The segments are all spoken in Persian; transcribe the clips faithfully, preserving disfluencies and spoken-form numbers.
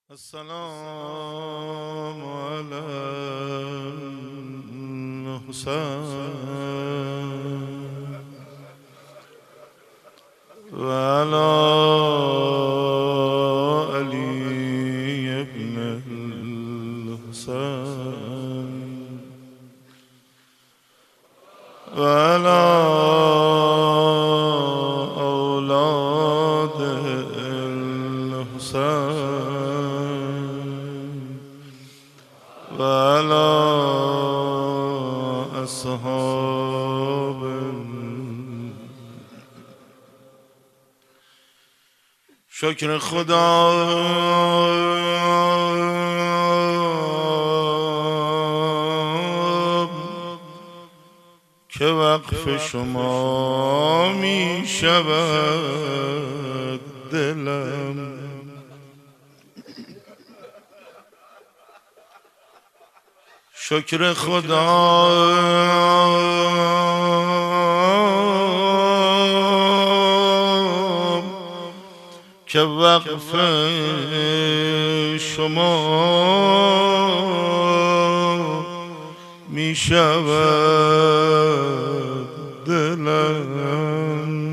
السلام على الحسين وعلى علي بن الحسين وعلى أولاد الحسين وعلى أصحاب شکر خدا که وقف شما می شود دلم. شکر خدا که وقف شما می شود دلم.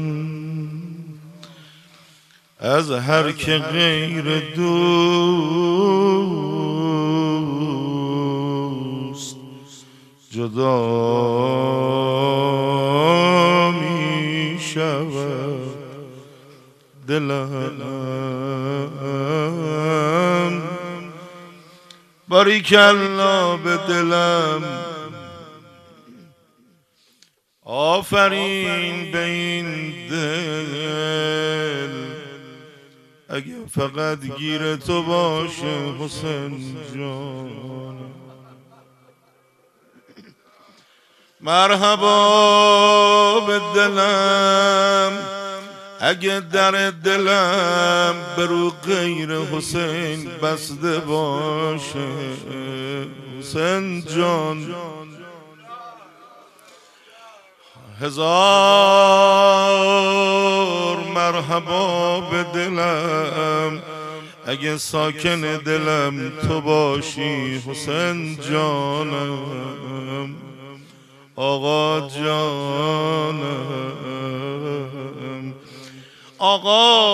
از هر که غیر دوست جدا می شود دلم. باریکالله به دلم، آفرین به این دل. اگه فقط گیر تو باشه حسین جان، مرحبا به دلم. اگه در دلم برو غیر حسین بسته باشه حسین جان، هزار مرحبا به دلم. اگه ساکن دلم تو باشی حسین جانم، آقا جانم. آقا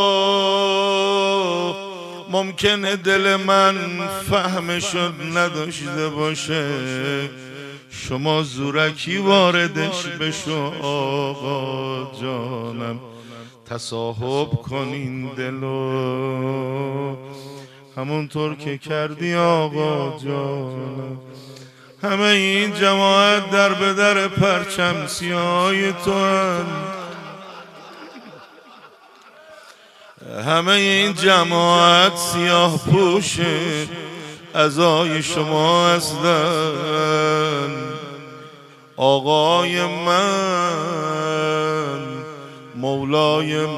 ممکنه دل من فهمشو نداشته باشه، شما زورکی واردش بشو آقا جانم. تصاحب کنین دلو همونطور که کردی آقا جانم. همه این جماعت در به در پرچم سیاهی تو هن، همه این جماعت سیاه پوشه اعضای شما هستن. آقای من، مولای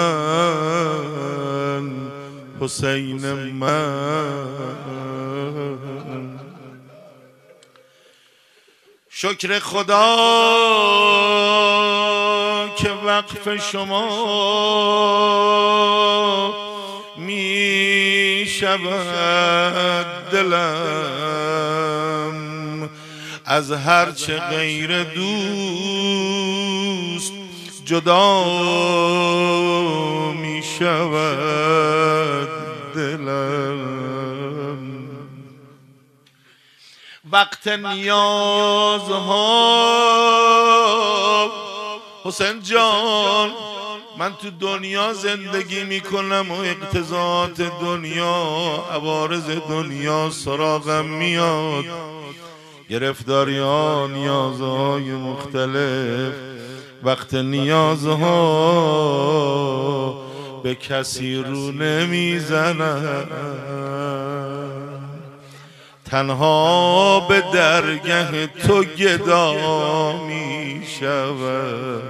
من، حسین من. شکر خدا که وقف شما می شود دلم. از هرچه غیر دوست جدا می شود دلم. وقت نیازها حسین جان، من تو دنیا زندگی میکنم و اقتضاعات دنیا، عوارض دنیا سراغم میاد، گرفتاری ها، نیازهای مختلف. وقت نیازها به کسی رو نمیزنم، تنها به درگه تو گدا می شود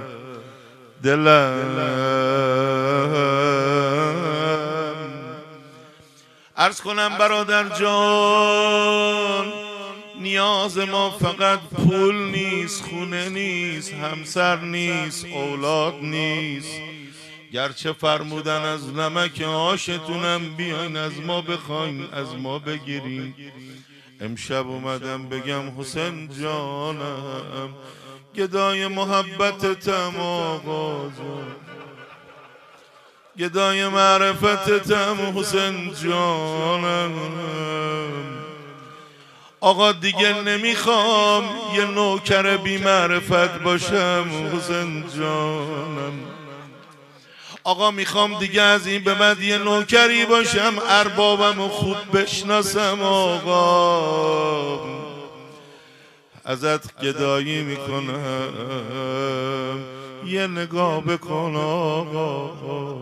دلم. عرض کنم برادر جان، نیاز ما فقط پول نیست، خونه نیست، همسر نیست، اولاد نیست، گرچه فرمودن از نمک آشتونم بیاین از ما بخواین از ما بگیرین. امشب اومدم بگم حسین جانم گدای محبتتم آقا جان، گدای معرفتتم حسین جانم. آقا دیگه نمیخوام یه نوکر بی معرفت باشم حسین جانم. آقا میخوام دیگه از این به بعد یه نوکری باشم اربابم و خوب بشناسم. آقا ازت گدایی میکنم یه نگاه بکن آقا،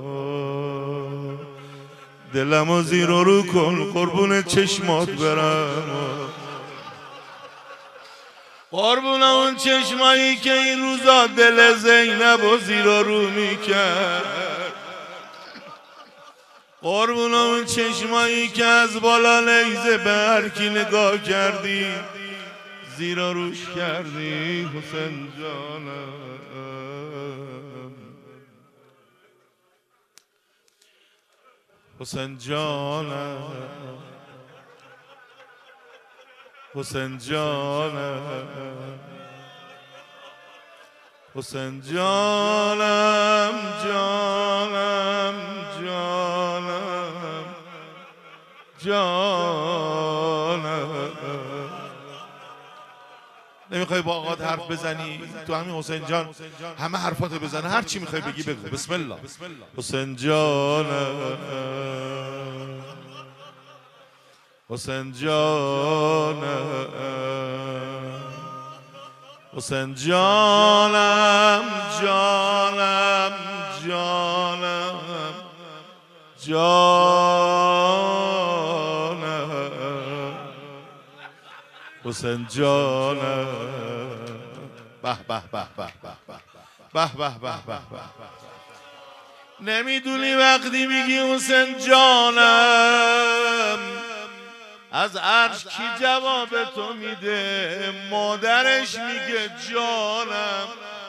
دلمو زیر و رو کن قربون چشمات برم، قربون اون چشمایی که این روزا دل زینب و زیر و رو میکرد، قربون اون چشمایی که از بالا لیزه به هر کی نگاه کردی زیر و روش کردی حسین جانم. حسین جانم حسین جانم حسین جانم جانم جانم جانم. نمیخوای با آقات حرف بزنی تو همین حسین جان همه حرفاتو بزنه، هر چی میخوای بگی بگو. بسم الله. حسین جانم حسین جانم حسین جانم جانم جانم جانم حسین جانم. به به به به به به به به به. نمیدونی وقتی میگی حسین جانم از عرش کی جواب تو میده؟ مادرش میگه جانم.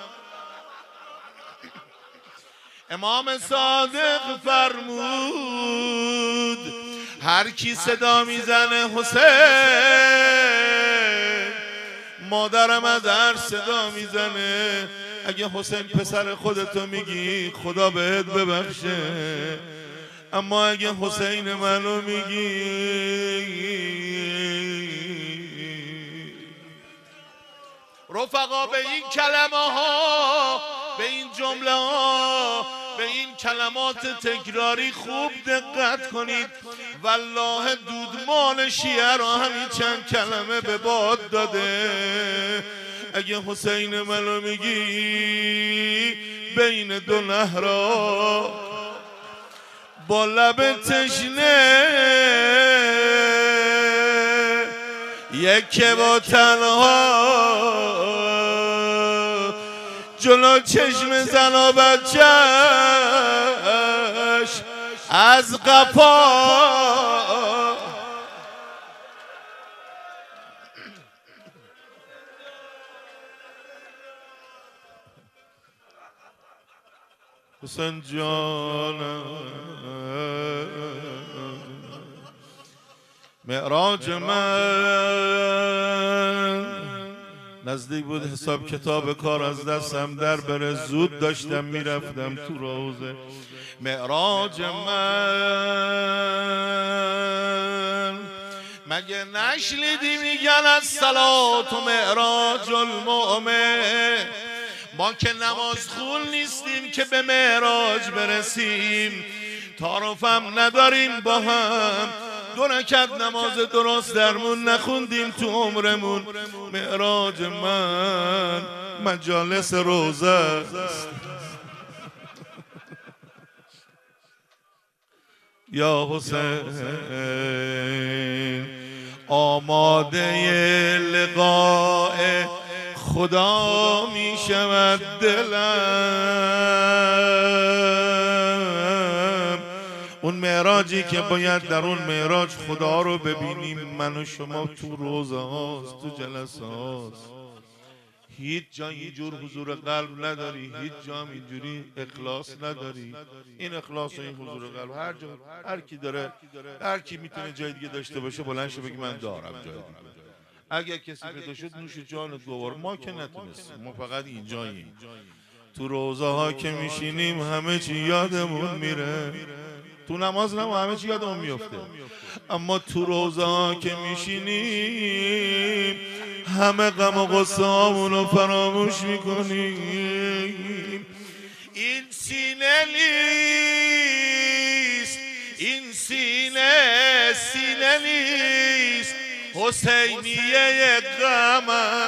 امام صادق فرمود هر کی صدا میزنه حسین مادرم از عرش صدا میزنه. اگه حسین پسر خودتو میگی خدا بهت ببخشه، اما اگه حسین منو میگی رفقا به این کلمه ها به این جمله ها به این کلمات تکراری خوب دقت کنید. والله دودمان شیعه را همین چند کلمه به باد داده. اگه حسین منو میگی بین دو نهرها با لب تشنه یک با تنها جلو چشم زن و بچهش از قفا حسین جانم. معراج من نزدیک بود حساب کتاب کار از دستم در بره، زود داشتم میرفتم تو روزه. معراج من مگه نشنیدی میگن از صلات و معراج المؤمن؟ ما که نماز خون نیستیم که به معراج برسیم، تعارفم نداریم با هم، دو رکعت نماز درست درمون نخوندیم تو عمرمون. معراج من مجالس روزه است یا حسین، آماده لقاء خدا می شود دلم. اون معراجی که باید در اون معراج خدا رو ببینیم من و شما تو روزه هاست تو جلسه هاست. هیچ جا اینجور حضور قلب نداری، هیچ جا اینجوری اخلاص نداری. این اخلاص و این حضور قلب هر جا هر کی داره، هر کی میتونه جای دیگه داشته باشه بلند شه بگی من دارم جای دیگه. اگر کسی پیدا شد نوش جان دوبار، ما که نتونستیم، ما فقط اینجاییم. تو روزه ها که میشینیم همه چی یادمون میره، تو نماز نمو همه چی یادمون میفته، اما تو روزه ها که میشینیم همه غم و غصه هامونو فراموش میکنیم. این سینه نیست، این سینه سینه نیست، حسینیه غم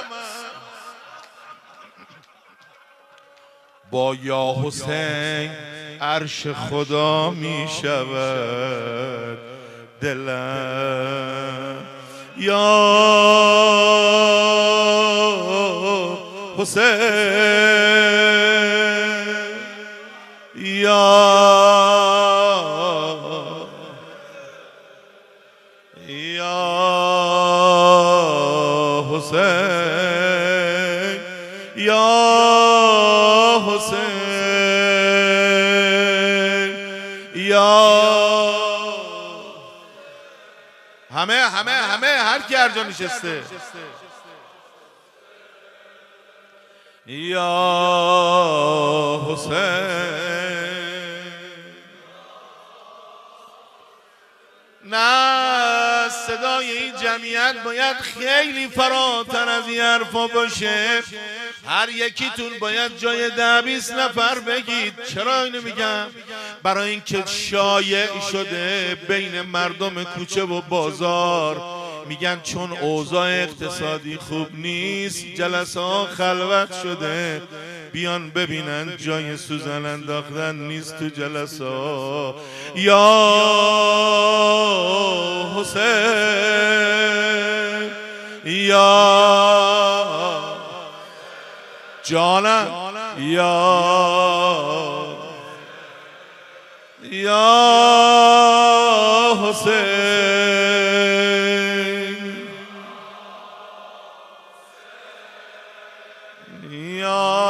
با یا حسین عرش خدا می شود دلم. یا حسین یا یا حسین یا همه همه همه هر کی هر جا نشسته یا حسین. نه صدای این جمعیت باید خیلی فراتر از این حرفا باشه. هر یکیتون باید جای ده بیست نفر بگید. چرا اینو میگم؟ برای اینکه شایع شده بین مردم کوچه و بازار، میگن چون اوضاع اقتصادی خوب نیست جلسه ها خلوت شده، بیان ببینن جای سوزن انداختن نیست تو جلسه ها. یا حسین یا جانم یا یا حسین یا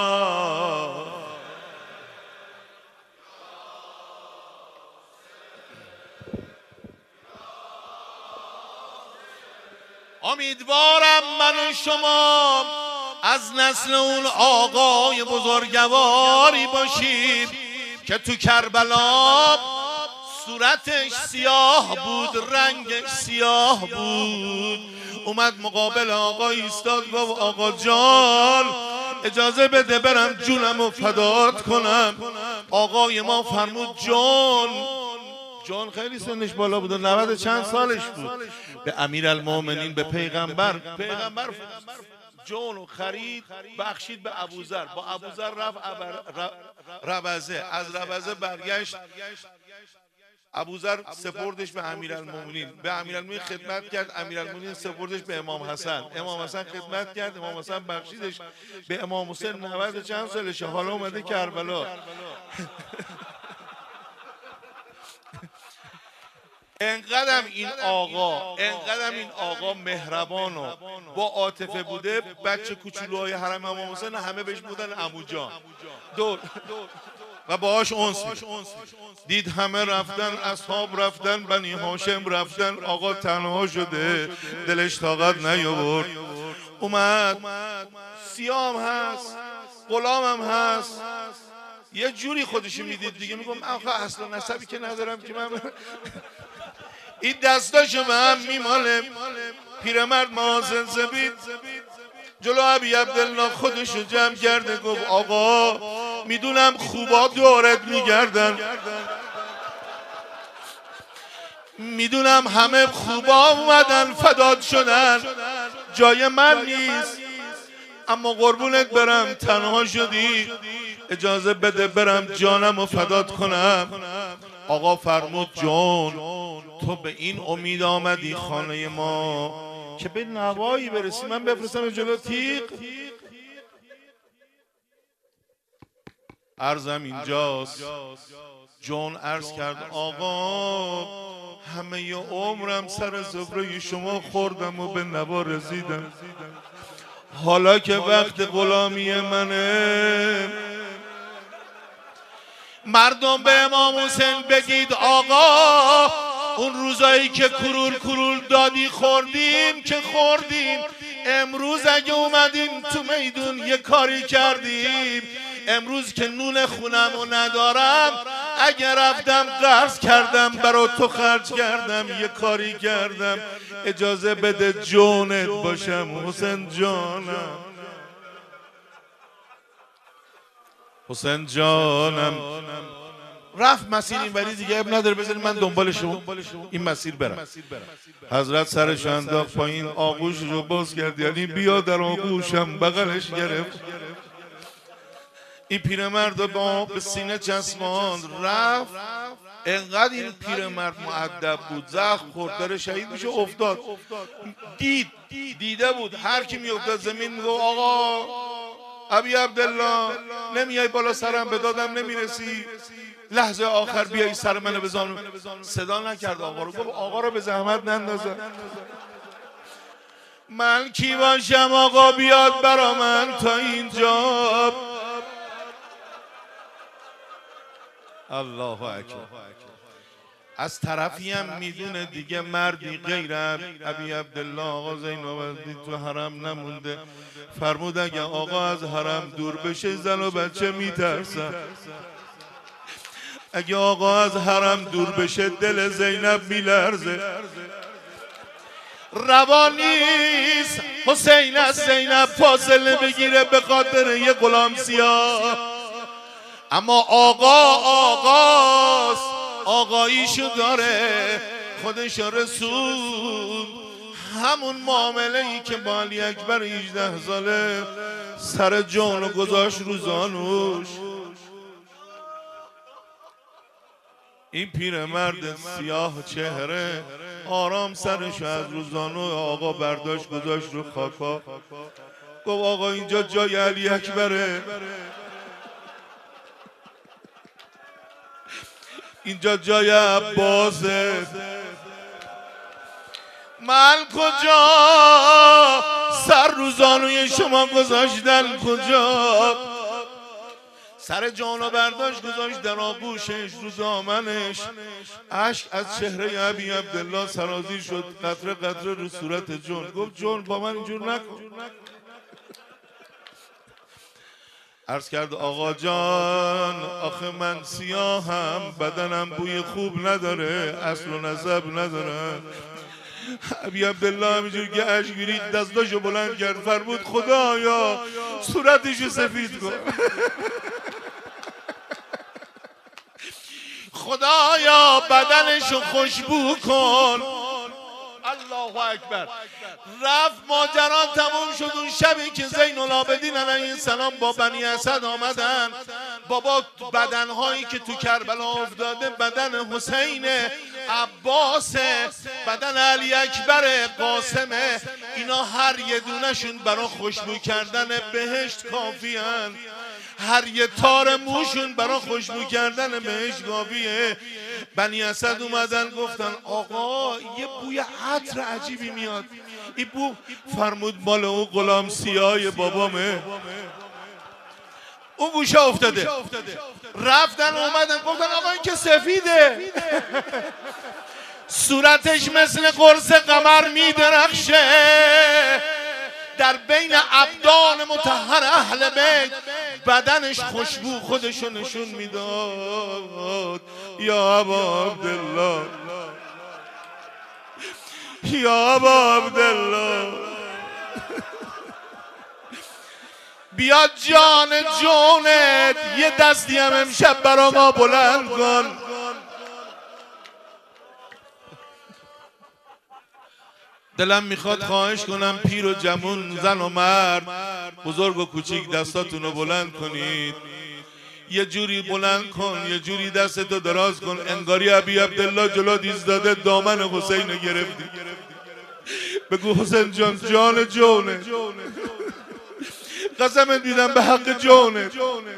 امیدوارم من و شما از نسل اون آقای بزرگواری باشیم که تو کربلا صورتش سیاه بود، رنگش سیاه بود. اومد مقابل آقا ایستاد، گفت آقا جان اجازه بده برم جونمو فدات کنم. آقای ما فرمود جان جان خیلی سنش بالا بود، نود چند سالش بود. به امیرالمومنین به پیغمبر پیغمبر جون خرید بخشید به ابوذر، با ابوذر رفت ربزه، از ربزه برگشت ابوذر سپردش به امیرالمومنین، به امیرالمومنین خدمت کرد، امیرالمومنین سپردش به امام حسن، امام حسن خدمت کرد، امام حسن بخشیدش به امام حسین. نود چند سالشه، حالا اومده کربلا. انقدرم این آقا انقدرم این آقا مهربان و با عاطفه بوده، بچه کوچولوهای حرم امام حسین همه بهش بودن عمو جان دور و باهاش انس دید. همه رفتن، اصحاب رفتن، بنی هاشم رفتن، آقا تنها شده، دلش طاقت نیاورد. اومد سیام هست، غلامم هست، یه جوری خودشو میدید دیگه، میگم آخه اصلا نسبی که ندارم که من این دستاشو به هم میماله. پیرمرد مازن زبید جلو ابی عبدالله خودشو جمع کرده، گفت آقا میدونم خوبا دورت میگردن، میدونم همه خوبا اومدن فدات شدن، جای من نیست، اما قربونت برم تنها شدی، اجازه بده برم جانم و فدات کنم. آقا فرمود جان تو به این امید آمدی خانه ما که به نوایی برسی، من بفرستم جلو تیغ؟ عرضم اینجاست. جان عرض کرد آقا همه ی عمرم سر زبره شما خوردم و به نوا رسیدم، حالا که وقت غلامی منه، مردم به امام حسین بگید آقا اون روزایی که کرول کرول دادی خوردیم که خوردیم، امروز اگه اومدیم تو میدون یه کاری کردیم، امروز که نون خونمو ندارم اگه رفتم قرض کردم برا تو خرج کردم، یه کاری کردم، اجازه بده جونت باشم حسین جانم، حسین جانم. رفت مسیر این ولی دیگه اب نداره، بذارید من دنبالشو این مسیر برم. حضرت سرش انداخت پایین، آغوش رو باز کرد، یعنی بیا در آغوشم، بغلش گرفت. این پیرمرد با به سینه چسباند رفت. انقدر این پیرمرد مؤدب بود، زخم خورد داره شهید میشه افتاد، دید دیده بود هر کی میافتاد زمین میگه آقا ابی عبدالله نمیای بالا سرم به دادم نمیرسی، لحظه آخر بیایی سر منو بزن. صدا نکرد آقا رو، گفت آقا رو به زحمت نندازه، من کی باشم آقا بیاد برا من تا اینجا. الله اکبر. از طرفی هم میدونه دیگه مردی غیر ابی عبدالله آقا زینالعابدین تو حرم نمونده، فرمود اگه آقا از حرم دور بشه زن و بچه میترسن، اگه آقا از حرم دور بشه دل زینب میلرزه، روانیست حسین از زینب فاصله بگیره به خاطر یه غلام سیاه، اما آقا آقاست، آقاییشو داره، خودش رسول، همون معامله ای که با علی اکبر هجده ساله سر جانو گذاشت رو زانوش. این پیرمرد سیاه چهره آرام سرش از رو زانو آقا برداشت گذاشت رو خاکا، گفت آقا اینجا جای علی اکبره، اینجا جای عباسه، من کجا سر رو زانوی شما گذاشتن کجا، سر جانو برداشت گذاشت در آغوشش رو دامنش، اشک از چهره ابی عبدالله سرازیر شد قطره قطره رو صورت جون. گفت جون با من اینجور نکن. عرض کرد آقا جان آخه من سیاهم، بدنم بوی خوب نداره، اصل و نسب نداره. ابی عبدالله همینجور که اشک گرید دستاشو بلند کرد، فرمود خدایا صورتشو سفید کن، خدایا بدنشو خوشبو کن. الله اکبر. رفت ماجرا تموم شد. اون شبی که زین العابدین علیه السلام با بنی اسد آمدن، بابا بدنهایی که تو کربلا افتاده بدن حسین، عباس، بدن علی اکبر، قاسمه، اینا هر یه دونشون برای خوشبو کردن بهشت کافیان، هر یه تار موشون برای خوشبو کردن بهشت کافیه. بنی اسد اومدن گفتن آقا یه بوی عطر عجیبی میاد، این بو فرمود مال اون غلام سیاه بابامه، اون گوشه افتاده. رفتن اومدن گفتن آقا این که سفیده، صورتش مثل قرص قمر میدرخشه، در بین ابدان مطهر اهل بیت بدنش خوشبو خودشو نشون میداد. یا ابا عبدالله، یا ابا عبدالله، بیا جان جونت یه دستی هم امشب برا ما بلند کن. دلم میخواد خواهش کنم پیر و جوون، زن و مرد، بزرگ و کوچیک دستاتون رو بلند کنید، یه جوری بلند کن، یه جوری دستتو دراز کن انگاری ابی عبدالله جلو ایستاده دامن حسین گرفتی، بگو حسین جان جان جونه، قسم دیدم به حق جونه.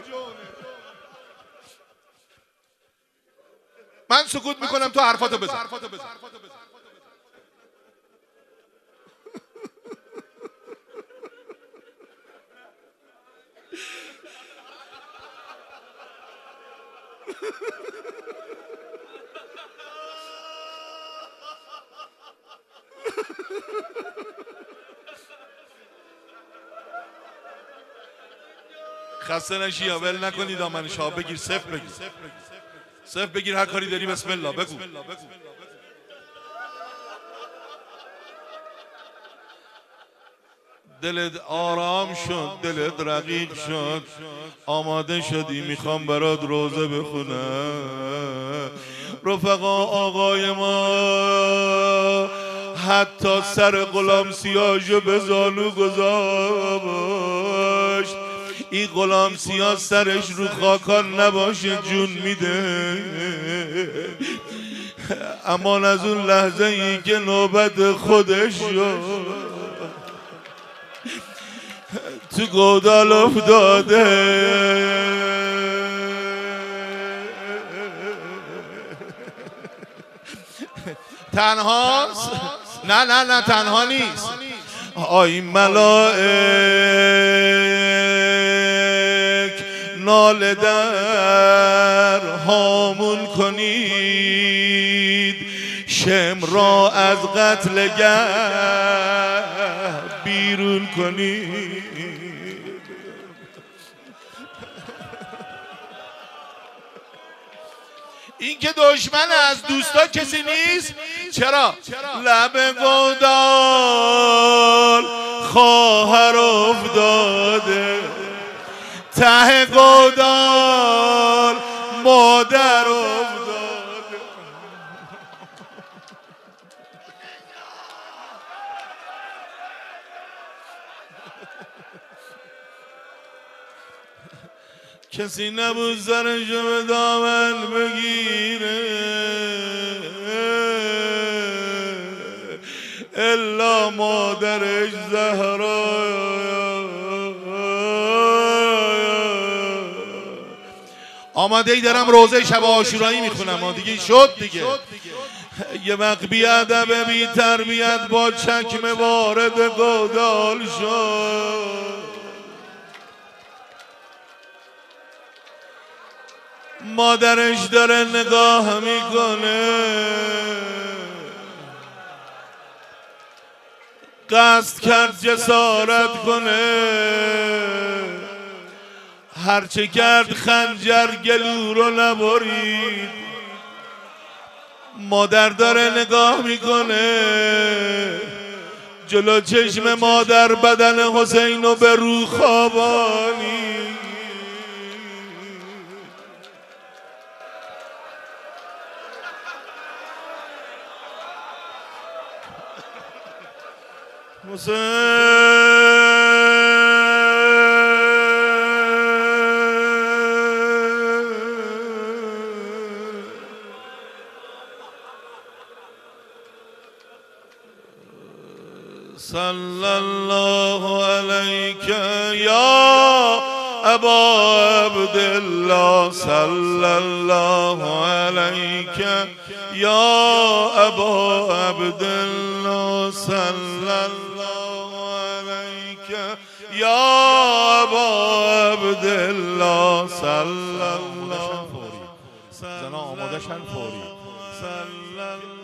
من سکوت میکنم تو حرفاتو بزن. خسته نشی یا ول نکنی دامن شاه بگیر صفر بگیر صفر بگیر هر کاری داری بسم الله بگو. دلت آرام شد، دلت رقیق شد، آماده شدی میخوام برات روزه بخونم. رفقا آقای ما حتی سر غلام سیاجو به زانو گذاشت. این غلام سیاه سرش رو خاکان نباشه جون میده. اما از اون لحظه ای که نوبت خودش شد تو گودال افتاده. تنهاست؟ نه نه نه تنها نیست. آی ملائک ناله در هامون کنید، شم را از قتلگه بیرون کنید. این که دشمن از دوستا کسی نیست. چرا؟ لب گودال خواهر افتاده، ته گودال مادر افتاده. کسی نبود سرشو به دامن بگیره الا مادرش زهرا. آماده ای دارم روزه شب عاشورایی میخونم دیگه شد دیگه. یه وقت بی ادب بی تربیت با چکمه وارد گودال شد. مادرش داره نگاه میکنه، قصد کرد جسارت کنه، هرچه کرد خنجر گلو رو نبرید. مادر داره نگاه میکنه، جلو چشم مادر بدن حسین رو به رو خوابانی. حسین صلی الله علیک یا ابا عبدالله، صلی الله علیک یا ابا عبدالله، صلی الله علیک یا ابا عبدالله، صلی الله. زنا آماده شن فوری.